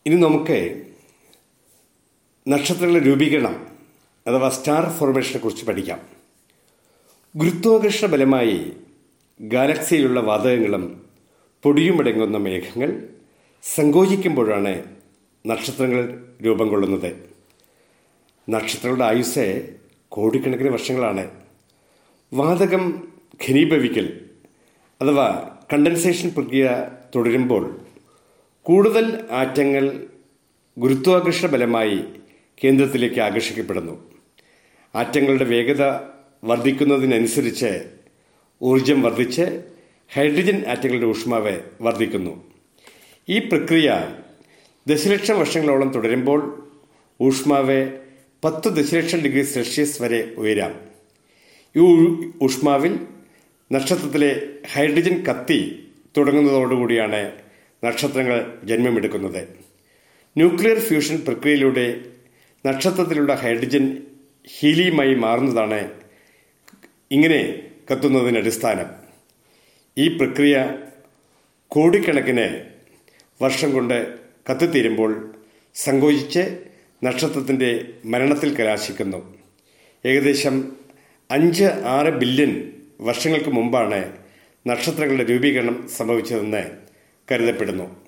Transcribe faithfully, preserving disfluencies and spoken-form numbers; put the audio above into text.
ഇനി നമുക്ക് നക്ഷത്രങ്ങളുടെ രൂപീകരണം അഥവാ സ്റ്റാർ ഫോർമേഷനെ കുറിച്ച് പഠിക്കാം. ഗുരുത്വാകർഷണ ബലമായി ഗാലക്സിയിലുള്ള വാതകങ്ങളും പൊടിയുമടങ്ങുന്ന മേഘങ്ങൾ സങ്കോചിക്കുമ്പോഴാണ് നക്ഷത്രങ്ങൾ രൂപം കൊള്ളുന്നത്. നക്ഷത്രങ്ങളുടെ ആയുസ്സ് കോടിക്കണക്കിന് വർഷങ്ങളാണ്. വാതകം ഘനീഭവിക്കൽ അഥവാ കണ്ടൻസേഷൻ പ്രക്രിയ തുടരുമ്പോൾ കൂടുതൽ ആറ്റങ്ങൾ ഗുരുത്വാകർഷണ ബലമായി കേന്ദ്രത്തിലേക്ക് ആകർഷിക്കപ്പെടുന്നു. ആറ്റങ്ങളുടെ വേഗത വർദ്ധിക്കുന്നതിനനുസരിച്ച് ഊർജം വർദ്ധിച്ച് ഹൈഡ്രജൻ ആറ്റങ്ങളുടെ ഊഷ്മാവ് വർദ്ധിക്കുന്നു. ഈ പ്രക്രിയ ദശലക്ഷം വർഷങ്ങളോളം തുടരുമ്പോൾ ഊഷ്മാവ് പത്ത് ദശലക്ഷം ഡിഗ്രി സെൽഷ്യസ് വരെ ഉയരാം. ഈ ഊഷ്മാവിൽ നക്ഷത്രത്തിലെ ഹൈഡ്രജൻ കത്തി തുടങ്ങുന്നതോടുകൂടിയാണ് നക്ഷത്രങ്ങൾ ജന്മമെടുക്കുന്നത്. ന്യൂക്ലിയർ ഫ്യൂഷൻ പ്രക്രിയയിലൂടെ നക്ഷത്രത്തിലുള്ള ഹൈഡ്രജൻ ഹീലിയമായി മാറുന്നതാണ് ഇങ്ങനെ കത്തുന്നതിന് അടിസ്ഥാനം. ഈ പ്രക്രിയ കോടിക്കണക്കിന് വർഷം കൊണ്ട് കത്തിത്തീരുമ്പോൾ സങ്കോചിച്ച് നക്ഷത്രത്തിൻ്റെ മരണത്തിൽ കലാശിക്കുന്നു. ഏകദേശം അഞ്ച് ആറ് ബില്യൺ വർഷങ്ങൾക്ക് മുമ്പാണ് നക്ഷത്രങ്ങളുടെ രൂപീകരണം സംഭവിച്ചതെന്ന് കരുതപ്പെടുന്നു.